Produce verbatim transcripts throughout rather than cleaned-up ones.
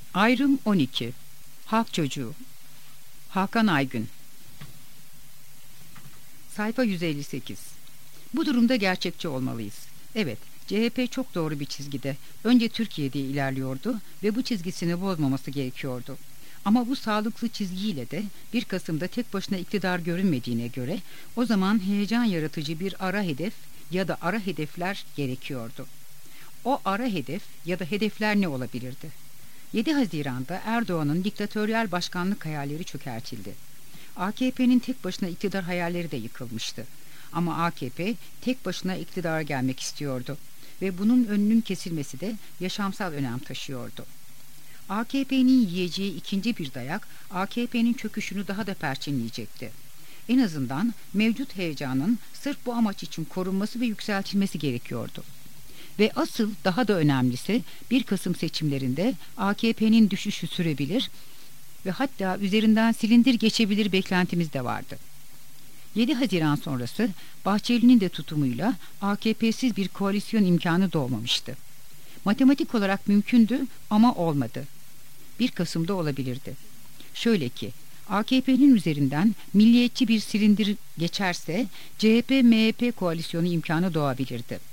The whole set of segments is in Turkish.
Ayrım on iki. Halk Çocuğu. Hakan Aygün. Sayfa yüz elli sekiz. Bu durumda gerçekçi olmalıyız. Evet, C H P çok doğru bir çizgide. Önce Türkiye'de ilerliyordu ve bu çizgisini bozmaması gerekiyordu. Ama bu sağlıklı çizgiyle de bir Kasım'da tek başına iktidar görünmediğine göre o zaman heyecan yaratıcı bir ara hedef ya da ara hedefler gerekiyordu. O ara hedef ya da hedefler ne olabilirdi? yedi Haziran'da Erdoğan'ın diktatöryal başkanlık hayalleri çökertildi. A K P'nin tek başına iktidar hayalleri de yıkılmıştı. Ama A K P tek başına iktidara gelmek istiyordu ve bunun önünün kesilmesi de yaşamsal önem taşıyordu. A K P'nin yiyeceği ikinci bir dayak A K P'nin çöküşünü daha da perçinleyecekti. En azından mevcut heyecanın sırf bu amaç için korunması ve yükseltilmesi gerekiyordu. Ve asıl daha da önemlisi bir Kasım seçimlerinde A K P'nin düşüşü sürebilir ve hatta üzerinden silindir geçebilir beklentimiz de vardı. yedi Haziran sonrası Bahçeli'nin de tutumuyla A K P'siz bir koalisyon imkanı doğmamıştı. Matematik olarak mümkündü ama olmadı. bir Kasım'da olabilirdi. Şöyle ki A K P'nin üzerinden milliyetçi bir silindir geçerse C H P M H P koalisyonu imkanı doğabilirdi.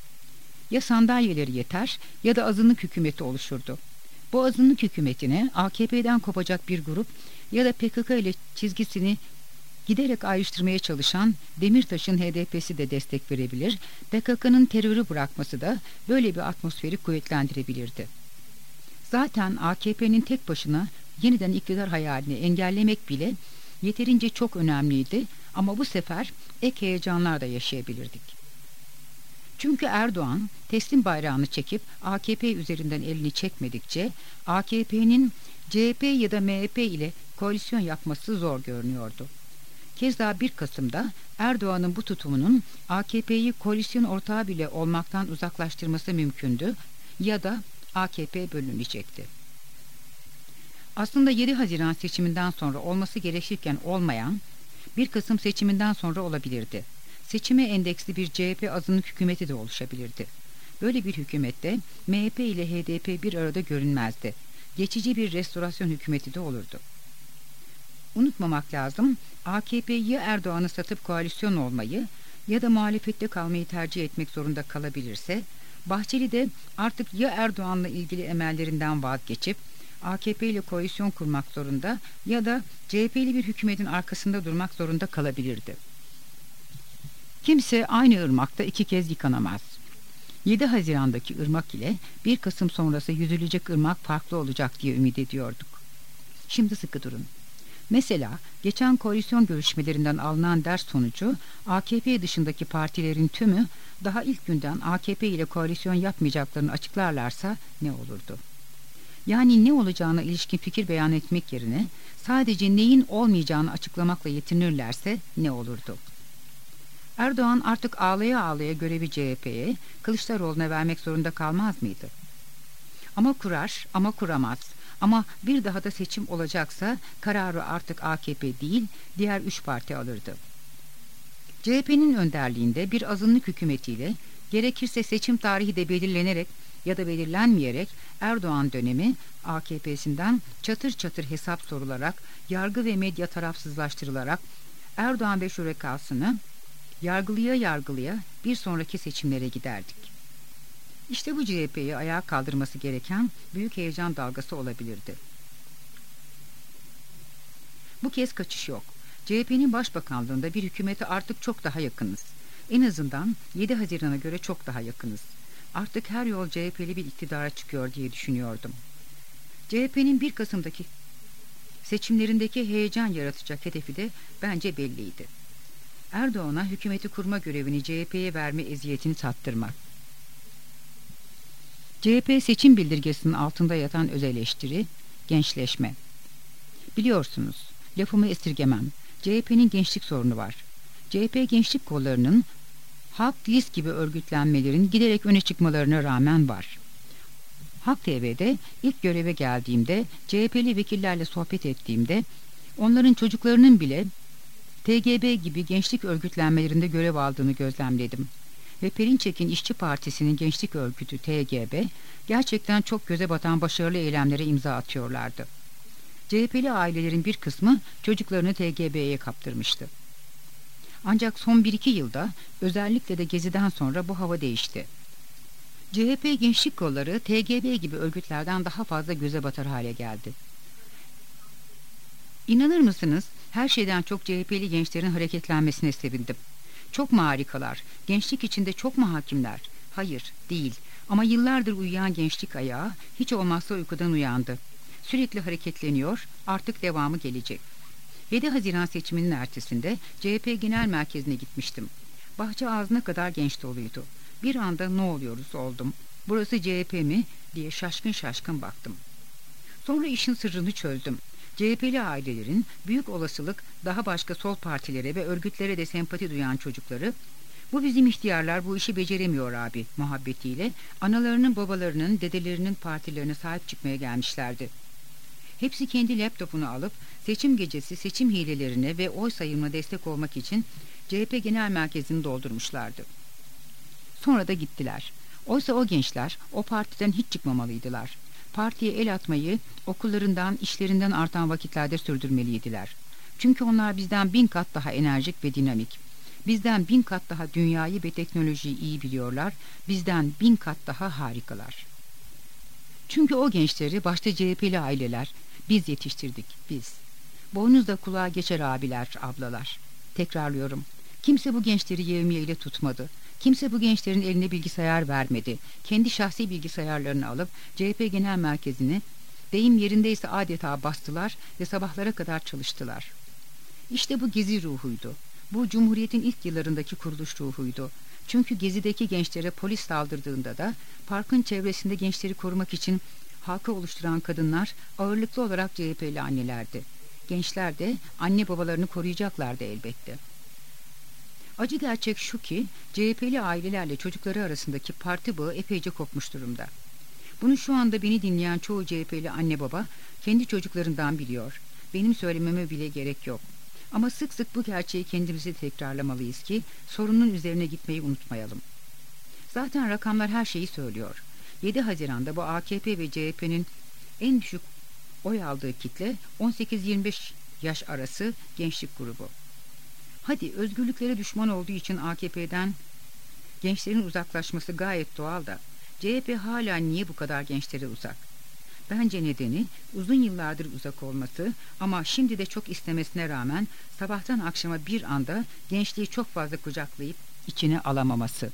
Ya sandalyeleri yeter ya da azınlık hükümeti oluşurdu. Bu azınlık hükümetine A K P'den kopacak bir grup ya da P K K ile çizgisini giderek ayrıştırmaya çalışan Demirtaş'ın H D P'si de destek verebilir, P K K'nın terörü bırakması da böyle bir atmosferi kuvvetlendirebilirdi. Zaten A K P'nin tek başına yeniden iktidar hayalini engellemek bile yeterince çok önemliydi ama bu sefer ek heyecanlar da yaşayabilirdik. Çünkü Erdoğan teslim bayrağını çekip A K P üzerinden elini çekmedikçe A K P'nin C H P ya da M H P ile koalisyon yapması zor görünüyordu. Keza bir Kasım'da Erdoğan'ın bu tutumunun A K P'yi koalisyon ortağı bile olmaktan uzaklaştırması mümkündü ya da A K P bölünecekti. Aslında yedi Haziran seçiminden sonra olması gerekirken olmayan bir Kasım seçiminden sonra olabilirdi. Seçime endeksli bir C H P azınlık hükümeti de oluşabilirdi. Böyle bir hükümette M H P ile H D P bir arada görünmezdi. Geçici bir restorasyon hükümeti de olurdu. Unutmamak lazım, A K P ya Erdoğan'ı satıp koalisyon olmayı ya da muhalefette kalmayı tercih etmek zorunda kalabilirse, Bahçeli de artık ya Erdoğan'la ilgili emellerinden vazgeçip A K P ile koalisyon kurmak zorunda ya da C H P'li bir hükümetin arkasında durmak zorunda kalabilirdi. Kimse aynı ırmakta iki kez yıkanamaz. yedi Haziran'daki ırmak ile bir Kasım sonrası yüzülecek ırmak farklı olacak diye ümit ediyorduk. Şimdi sıkı durun. Mesela geçen koalisyon görüşmelerinden alınan ders sonucu A K P dışındaki partilerin tümü daha ilk günden A K P ile koalisyon yapmayacaklarını açıklarlarsa ne olurdu? Yani ne olacağına ilişkin fikir beyan etmek yerine sadece neyin olmayacağını açıklamakla yetinirlerse ne olurdu? Erdoğan artık ağlaya ağlaya görevi C H P'ye, Kılıçdaroğlu'na vermek zorunda kalmaz mıydı? Ama kurar, ama kuramaz. Ama bir daha da seçim olacaksa kararı artık A K P değil, diğer üç parti alırdı. C H P'nin önderliğinde bir azınlık hükümetiyle gerekirse seçim tarihi de belirlenerek ya da belirlenmeyerek Erdoğan dönemi A K P'sinden çatır çatır hesap sorularak, yargı ve medya tarafsızlaştırılarak Erdoğan ve şurekasını yargılıya yargılıya bir sonraki seçimlere giderdik. İşte bu C H P'yi ayağa kaldırması gereken büyük heyecan dalgası olabilirdi. Bu kez kaçış yok. C H P'nin başbakanlığında bir hükümete artık çok daha yakınız. En azından yedi Haziran'a göre çok daha yakınız. Artık her yol C H P'li bir iktidara çıkıyor diye düşünüyordum. C H P'nin bir Kasım'daki seçimlerindeki heyecan yaratacak hedefi de bence belliydi. Erdoğan'a hükümeti kurma görevini C H P'ye verme eziyetini tattırmak. C H P seçim bildirgesinin altında yatan öz eleştiri, gençleşme. Biliyorsunuz, lafımı esirgemem. C H P'nin gençlik sorunu var. C H P gençlik kollarının Halk List gibi örgütlenmelerin giderek öne çıkmalarına rağmen var. Halk T V'de ilk göreve geldiğimde, C H P'li vekillerle sohbet ettiğimde, onların çocuklarının bile T G B gibi gençlik örgütlenmelerinde görev aldığını gözlemledim. ve Perinçek'in İşçi Partisi'nin gençlik örgütü T G B gerçekten çok göze batan başarılı eylemlere imza atıyorlardı. C H P'li ailelerin bir kısmı çocuklarını T G B'ye kaptırmıştı. Ancak son bir iki yılda, özellikle de Gezi'den sonra bu hava değişti. C H P gençlik kolları T G B gibi örgütlerden daha fazla göze batar hale geldi. İnanır mısınız, her şeyden çok C H P'li gençlerin hareketlenmesine sevindim. Çok mu harikalar, gençlik içinde çok mu hakimler? Hayır, değil. Ama yıllardır uyuyan gençlik ayağı hiç olmazsa uykudan uyandı. Sürekli hareketleniyor, artık devamı gelecek. yedi Haziran seçiminin ertesinde C H P Genel Merkezi'ne gitmiştim. Bahçe ağzına kadar genç doluydu. Bir anda ne oluyoruz oldum. Burası C H P mi diye şaşkın şaşkın baktım. Sonra işin sırrını çözdüm. C H P'li ailelerin büyük olasılık daha başka sol partilere ve örgütlere de sempati duyan çocukları, "Bu bizim ihtiyarlar bu işi beceremiyor abi" muhabbetiyle analarının, babalarının, dedelerinin partilerine sahip çıkmaya gelmişlerdi. Hepsi kendi laptopunu alıp seçim gecesi seçim hilelerine ve oy sayımına destek olmak için C H P Genel Merkezi'ni doldurmuşlardı. Sonra da gittiler. Oysa o gençler o partiden hiç çıkmamalıydılar. Partiye el atmayı okullarından, işlerinden artan vakitlerde sürdürmeliydiler. Çünkü onlar bizden bin kat daha enerjik ve dinamik. Bizden bin kat daha dünyayı ve teknolojiyi iyi biliyorlar. Bizden bin kat daha harikalar. Çünkü o gençleri başta C H P'li aileler biz yetiştirdik, biz. Boynuzda kulağa geçer abiler, ablalar. Tekrarlıyorum. Kimse bu gençleri yevmiyeyle tutmadı. Kimse bu gençlerin eline bilgisayar vermedi. Kendi şahsi bilgisayarlarını alıp C H P Genel Merkezi'ni, deyim yerindeyse adeta bastılar ve sabahlara kadar çalıştılar. İşte bu Gezi ruhuydu. Bu Cumhuriyet'in ilk yıllarındaki kuruluş ruhuydu. Çünkü Gezi'deki gençlere polis saldırdığında da parkın çevresinde gençleri korumak için halkı oluşturan kadınlar ağırlıklı olarak C H P'li annelerdi. Gençler de anne babalarını koruyacaklardı elbette. Acı gerçek şu ki C H P'li ailelerle çocukları arasındaki parti bağı epeyce kopmuş durumda. Bunu şu anda beni dinleyen çoğu C H P'li anne baba kendi çocuklarından biliyor. Benim söylememe bile gerek yok. Ama sık sık bu gerçeği kendimize tekrarlamalıyız ki sorunun üzerine gitmeyi unutmayalım. Zaten rakamlar her şeyi söylüyor. yedi Haziran'da bu A K P ve C H P'nin en düşük oy aldığı kitle on sekiz yirmi beş yaş arası gençlik grubu. Hadi özgürlüklere düşman olduğu için A K P'den gençlerin uzaklaşması gayet doğal da C H P hala niye bu kadar gençlere uzak? Bence nedeni uzun yıllardır uzak olması ama şimdi de çok istemesine rağmen sabahtan akşama bir anda gençliği çok fazla kucaklayıp içine alamaması.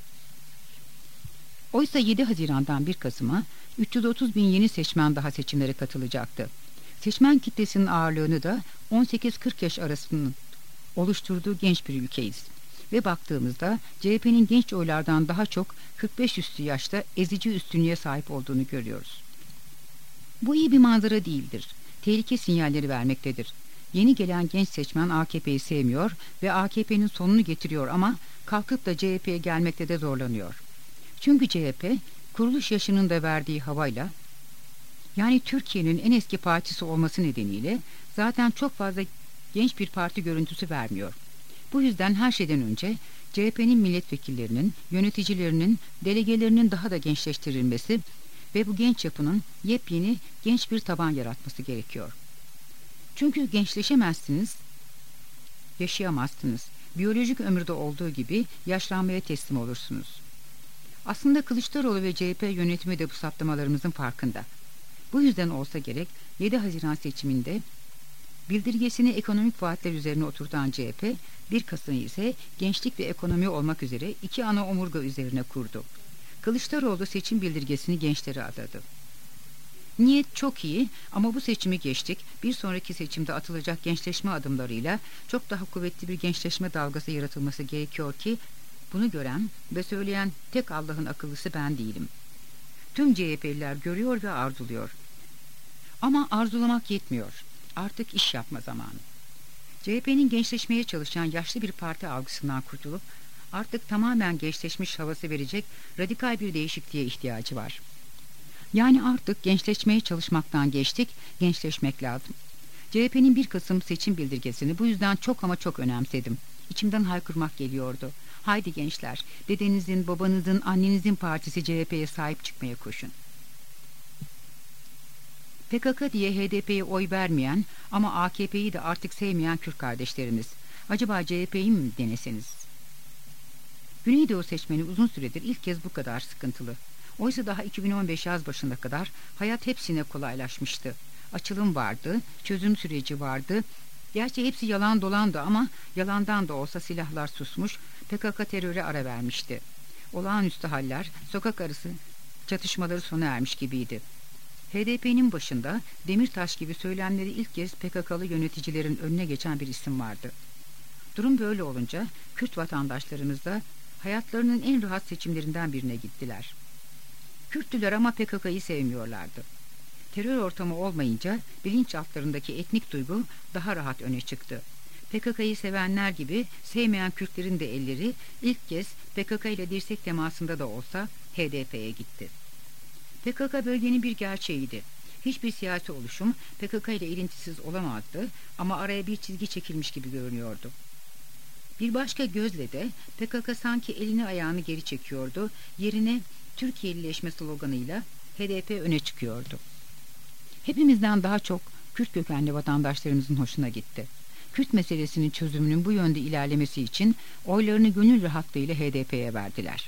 Oysa yedi Haziran'dan bir Kasım'a üç yüz otuz bin yeni seçmen daha seçimlere katılacaktı. Seçmen kitlesinin ağırlığını da on sekiz kırk yaş arasının oluşturduğu genç bir ülkeyiz. Ve baktığımızda C H P'nin genç oylardan daha çok kırk beş üstü yaşta ezici üstünlüğe sahip olduğunu görüyoruz. Bu iyi bir manzara değildir. Tehlike sinyalleri vermektedir. Yeni gelen genç seçmen A K P'yi sevmiyor ve A K P'nin sonunu getiriyor ama kalkıp da C H P'ye gelmekte de zorlanıyor. Çünkü C H P kuruluş yaşının da verdiği havayla, yani Türkiye'nin en eski partisi olması nedeniyle zaten çok fazla genç bir parti görüntüsü vermiyor. Bu yüzden her şeyden önce C H P'nin milletvekillerinin, yöneticilerinin, delegelerinin daha da gençleştirilmesi ve bu genç yapının yepyeni genç bir taban yaratması gerekiyor. Çünkü gençleşemezsiniz, yaşayamazsınız. Biyolojik ömürde olduğu gibi yaşlanmaya teslim olursunuz. Aslında Kılıçdaroğlu ve C H P yönetimi de bu saptamalarımızın farkında. Bu yüzden olsa gerek yedi Haziran seçiminde bildirgesini ekonomik vaatler üzerine oturtan C H P, bir Kasım ise gençlik ve ekonomi olmak üzere iki ana omurga üzerine kurdu. Kılıçdaroğlu seçim bildirgesini gençlere adadı. Niyet çok iyi ama bu seçimi geçtik. Bir sonraki seçimde atılacak gençleşme adımlarıyla çok daha kuvvetli bir gençleşme dalgası yaratılması gerekiyor ki bunu gören ve söyleyen tek Allah'ın akıllısı ben değilim. Tüm C H P'liler görüyor ve arzuluyor. Ama arzulamak yetmiyor. Artık iş yapma zamanı. C H P'nin gençleşmeye çalışan yaşlı bir parti algısından kurtulup artık tamamen gençleşmiş havası verecek radikal bir değişikliğe ihtiyacı var. Yani artık gençleşmeye çalışmaktan geçtik, gençleşmek lazım. C H P'nin bir Kasım seçim bildirgesini bu yüzden çok ama çok önemsedim. İçimden haykırmak geliyordu. Haydi gençler, dedenizin, babanızın, annenizin partisi C H P'ye sahip çıkmaya koşun. P K K diye H D P'ye oy vermeyen ama A K P'yi de artık sevmeyen Kürt kardeşlerimiz, acaba C H P'yi mi deneseniz? Güneydoğu seçmeni uzun süredir ilk kez bu kadar sıkıntılı. Oysa daha iki bin on beş yaz başına kadar hayat hepsine kolaylaşmıştı. Açılım vardı, çözüm süreci vardı. Gerçi hepsi yalan dolandı ama yalandan da olsa silahlar susmuş, P K K teröre ara vermişti. Olağanüstü haller, sokak arası çatışmaları sona ermiş gibiydi. H D P'nin başında Demirtaş gibi söylemleri ilk kez P K K'lı yöneticilerin önüne geçen bir isim vardı. Durum böyle olunca Kürt vatandaşlarımız da hayatlarının en rahat seçimlerinden birine gittiler. Kürtlüler ama P K K'yı sevmiyorlardı. Terör ortamı olmayınca bilinçaltlarındaki etnik duygu daha rahat öne çıktı. P K K'yı sevenler gibi sevmeyen Kürtlerin de elleri ilk kez P K K ile dirsek temasında da olsa H D P'ye gitti. P K K bölgenin bir gerçeğiydi. Hiçbir siyasi oluşum P K K ile ilintisiz olamazdı ama araya bir çizgi çekilmiş gibi görünüyordu. Bir başka gözle de P K K sanki elini ayağını geri çekiyordu, yerine Türkiye'lileşme sloganıyla H D P öne çıkıyordu. Hepimizden daha çok Kürt kökenli vatandaşlarımızın hoşuna gitti. Kürt meselesinin çözümünün bu yönde ilerlemesi için oylarını gönül rahatlığıyla H D P'ye verdiler.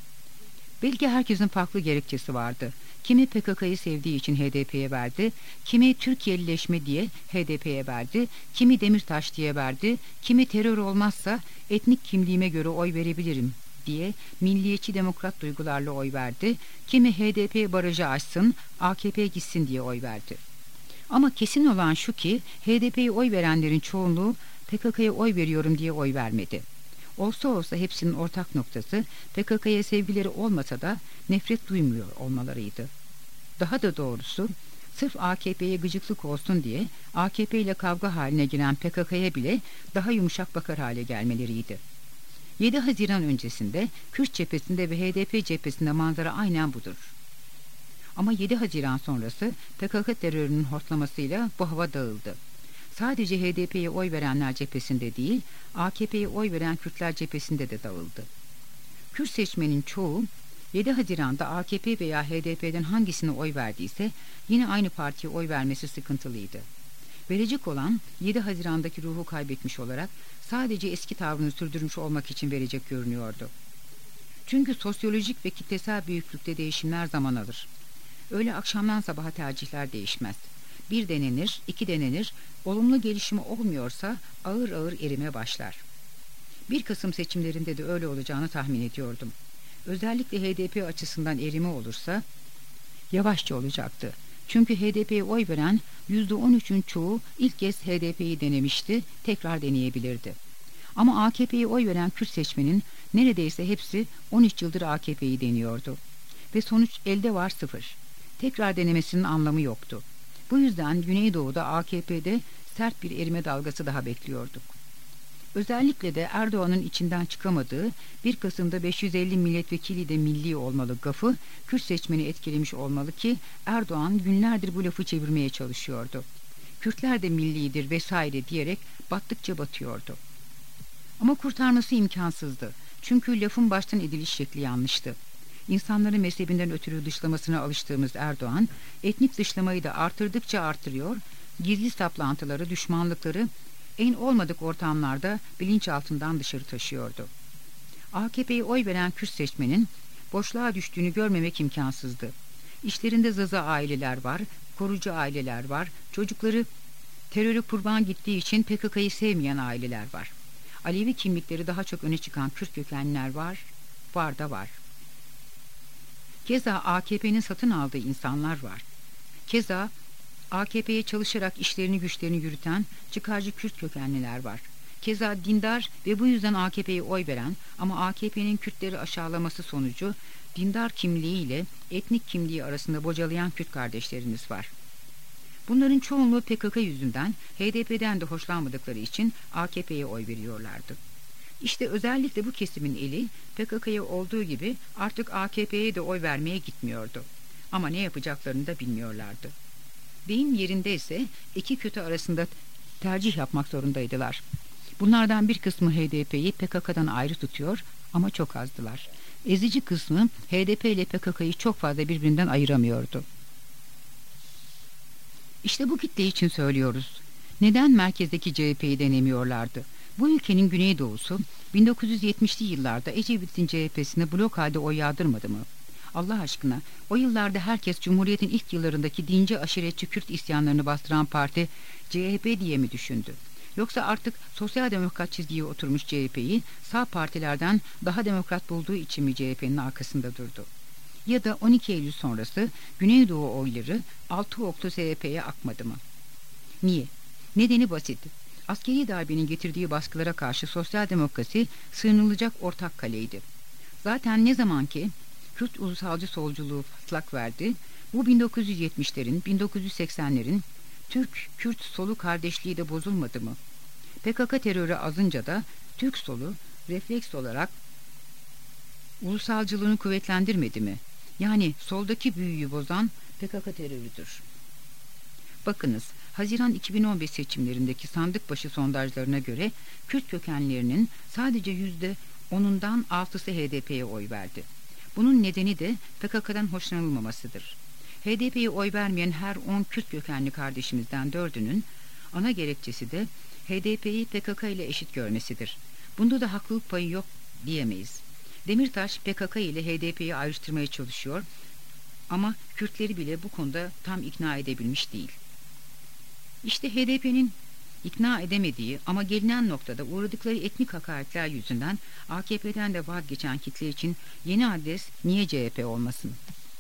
Belki herkesin farklı gerekçesi vardı. Kimi P K K'yı sevdiği için H D P'ye verdi, kimi Türkiye'lileşme diye H D P'ye verdi, kimi Demirtaş diye verdi, kimi terör olmazsa etnik kimliğime göre oy verebilirim diye milliyetçi demokrat duygularla oy verdi, kimi H D P barajı açsın, A K P gitsin diye oy verdi. Ama kesin olan şu ki H D P'ye oy verenlerin çoğunluğu P K K'ya oy veriyorum diye oy vermedi. Olsa olsa hepsinin ortak noktası P K K'ya sevgileri olmasa da nefret duymuyor olmalarıydı. Daha da doğrusu sırf A K P'ye gıcıklık olsun diye A K P ile kavga haline giren P K K'ya bile daha yumuşak bakar hale gelmeleriydi. yedi Haziran öncesinde Kürt cephesinde ve H D P cephesinde manzara aynen budur. Ama yedi Haziran sonrası P K K terörünün hortlamasıyla bu hava dağıldı. Sadece H D P'ye oy verenler cephesinde değil, A K P'ye oy veren Kürtler cephesinde de dağıldı. Kürt seçmenin çoğu yedi Haziran'da A K P veya H D P'den hangisine oy verdiyse yine aynı partiye oy vermesi sıkıntılıydı. Verecek olan yedi Haziran'daki ruhu kaybetmiş olarak sadece eski tavrını sürdürmüş olmak için verecek görünüyordu. Çünkü sosyolojik ve kitlesel büyüklükte değişimler zaman alır. Öyle akşamdan sabaha tercihler değişmez. Bir denenir, iki denenir, olumlu gelişimi olmuyorsa ağır ağır erime başlar. bir Kasım seçimlerinde de öyle olacağını tahmin ediyordum. Özellikle H D P açısından erime olursa yavaşça olacaktı. Çünkü H D P'ye oy veren yüzde on üçün çoğu ilk kez H D P'yi denemişti, tekrar deneyebilirdi. Ama A K P'ye oy veren Kürt seçmenin neredeyse hepsi on üç yıldır A K P'yi deniyordu. Ve sonuç elde var sıfır. Tekrar denemesinin anlamı yoktu. Bu yüzden Güneydoğu'da A K P'de sert bir erime dalgası daha bekliyorduk. Özellikle de Erdoğan'ın içinden çıkamadığı bir Kasım'da beş yüz elli milletvekili de milli olmalı gafı Kürt seçmeni etkilemiş olmalı ki Erdoğan günlerdir bu lafı çevirmeye çalışıyordu. Kürtler de millidir vesaire diyerek battıkça batıyordu. Ama kurtarması imkansızdı. Çünkü lafın baştan ediliş şekli yanlıştı. İnsanları mezhebinden ötürü dışlamasına alıştığımız Erdoğan, etnik dışlamayı da artırdıkça artırıyor, gizli saplantıları, düşmanlıkları en olmadık ortamlarda bilinçaltından dışarı taşıyordu. A K P'ye oy veren Kürt seçmenin boşluğa düştüğünü görmemek imkansızdı. İşlerinde zaza aileler var, korucu aileler var, çocukları teröre kurban gittiği için P K K'yı sevmeyen aileler var. Alevi kimlikleri daha çok öne çıkan Kürt kökenliler var, var da var. Keza A K P'nin satın aldığı insanlar var. Keza A K P'ye çalışarak işlerini güçlerini yürüten çıkarcı Kürt kökenliler var. Keza dindar ve bu yüzden A K P'ye oy veren ama A K P'nin Kürtleri aşağılaması sonucu dindar kimliğiyle etnik kimliği arasında bocalayan Kürt kardeşlerimiz var. Bunların çoğunluğu P K K yüzünden H D P'den de hoşlanmadıkları için A K P'ye oy veriyorlardı. İşte özellikle bu kesimin eli P K K'ya olduğu gibi artık A K P'ye de oy vermeye gitmiyordu. Ama ne yapacaklarını da bilmiyorlardı. Deyim yerindeyse iki kötü arasında tercih yapmak zorundaydılar. Bunlardan bir kısmı H D P'yi P K K'dan ayrı tutuyor ama çok azdılar. Ezici kısmı H D P ile P K K'yı çok fazla birbirinden ayıramıyordu. İşte bu kitle için söylüyoruz. Neden merkezdeki C H P'yi denemiyorlardı? Bu ülkenin güneydoğusu bin dokuz yüz yetmişli yıllarda Ecevit'in C H P'sine blok halde oy yağdırmadı mı? Allah aşkına, o yıllarda herkes Cumhuriyet'in ilk yıllarındaki dinci aşiretçi Kürt isyanlarını bastıran parti C H P diye mi düşündü? Yoksa artık sosyal demokrat çizgiye oturmuş C H P'yi sağ partilerden daha demokrat bulduğu için mi C H P'nin arkasında durdu? Ya da on iki Eylül sonrası Güneydoğu oyları altı oklu C H P'ye akmadı mı? Niye? Nedeni basit. Askeri darbenin getirdiği baskılara karşı sosyal demokrasi sığınılacak ortak kaleydi. Zaten ne zaman ki Kürt ulusalcı solculuğu patlak verdi, bu bin dokuz yüz yetmişlerin, bin dokuz yüz seksenlerin Türk-Kürt solu kardeşliği de bozulmadı mı? P K K terörü azınca da Türk solu refleks olarak ulusalcılığını kuvvetlendirmedi mi? Yani soldaki büyüyü bozan P K K terörüdür. Bakınız, Haziran iki bin on beş seçimlerindeki sandık başı sondajlarına göre Kürt kökenlerinin sadece yüzde onundan altısı H D P'ye oy verdi. Bunun nedeni de P K K'dan hoşlanılmamasıdır. H D P'ye oy vermeyen her on Kürt kökenli kardeşimizden dördünün ana gerekçesi de H D P'yi P K K ile eşit görmesidir. Bunda da haklılık payı yok diyemeyiz. Demirtaş P K K ile H D P'yi ayrıştırmaya çalışıyor ama Kürtleri bile bu konuda tam ikna edebilmiş değil. İşte H D P'nin ikna edemediği ama gelinen noktada uğradıkları etnik hakaretler yüzünden A K P'den de vazgeçen kitle için yeni adres niye C H P olmasın?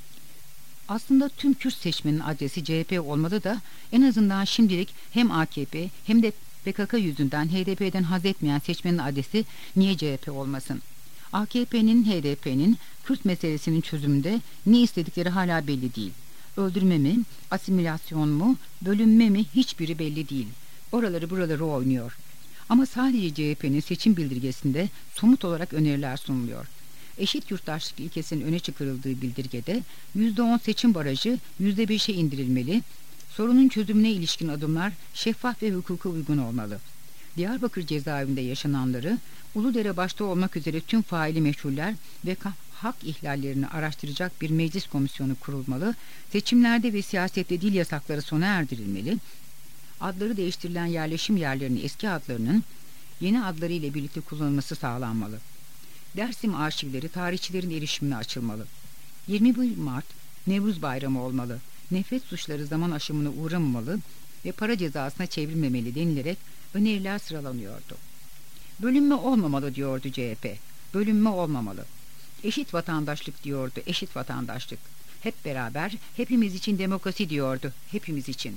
Aslında tüm Kürt seçmenin adresi C H P olmalı da en azından şimdilik hem A K P hem de P K K yüzünden H D P'den haz etmeyen seçmenin adresi niye C H P olmasın? A K P'nin H D P'nin Kürt meselesinin çözümünde ne istedikleri hala belli değil. Öldürme mi, asimilasyon mu, bölünme mi hiçbiri belli değil. Oraları buraları oynuyor. Ama sadece C H P'nin seçim bildirgesinde somut olarak öneriler sunuluyor. Eşit yurttaşlık ilkesinin öne çıkarıldığı bildirgede yüzde on seçim barajı yüzde beşe indirilmeli, sorunun çözümüne ilişkin adımlar şeffaf ve hukuka uygun olmalı. Diyarbakır cezaevinde yaşananları, Uludere başta olmak üzere tüm faili meşhuller ve hak ihlallerini araştıracak bir meclis komisyonu kurulmalı, seçimlerde ve siyasette dil yasakları sona erdirilmeli, adları değiştirilen yerleşim yerlerinin eski adlarının yeni adları ile birlikte kullanılması sağlanmalı. Dersim arşivleri tarihçilerin erişimine açılmalı. yirmi bir Mart Nevruz Bayramı olmalı. Nefret suçları zaman aşımına uğramamalı ve para cezasına çevrilmemeli denilerek öneriler sıralanıyordu. Bölünme olmamalı diyordu C H P. Bölünme olmamalı. Eşit vatandaşlık diyordu. Eşit vatandaşlık. Hep beraber hepimiz için demokrasi diyordu. Hepimiz için.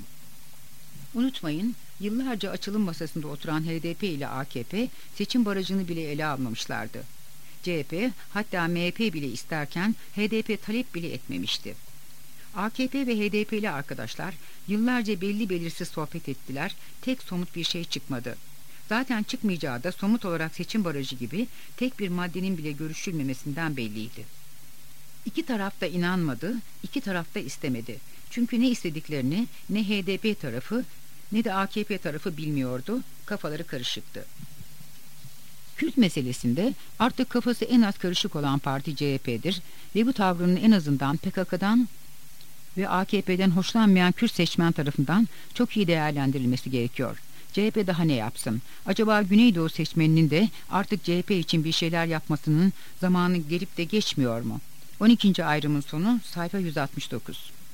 Unutmayın, yıllarca açılım masasında oturan H D P ile A K P seçim barajını bile ele almamışlardı. C H P hatta M H P bile isterken H D P talep bile etmemişti. A K P ve H D P'li arkadaşlar yıllarca belli belirsiz sohbet ettiler, tek somut bir şey çıkmadı. Zaten çıkmayacağı da somut olarak seçim barajı gibi tek bir maddenin bile görüşülmemesinden belliydi. İki taraf da inanmadı, iki taraf da istemedi. Çünkü ne istediklerini ne H D P tarafı ne de A K P tarafı bilmiyordu, kafaları karışıktı. Kürt meselesinde artık kafası en az karışık olan parti C H P'dir ve bu tavrının en azından P K K'dan ve A K P'den hoşlanmayan Kürt seçmen tarafından çok iyi değerlendirilmesi gerekiyor. C H P daha ne yapsın? Acaba Güneydoğu seçmeninin de artık C H P için bir şeyler yapmasının zamanı gelip de geçmiyor mu? on ikinci ayrımın sonu sayfa yüz altmış dokuz.